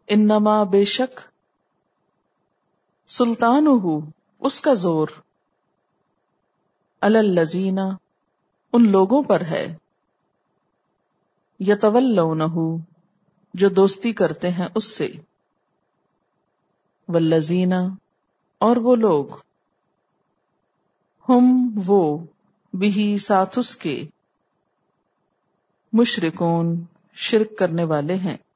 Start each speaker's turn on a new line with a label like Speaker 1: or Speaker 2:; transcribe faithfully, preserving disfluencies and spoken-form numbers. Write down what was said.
Speaker 1: इन्नमा बेशक, सुल्तानुहु उसका जोर, अलल्लजीना उन लोगों पर है, यतवल्लौनहु जो दोस्ती करते हैं उससे, वल्लजीना और वो लोग, हुम वो, बिही साथ उसके, मुशरिकून शिर्क करने वाले हैं।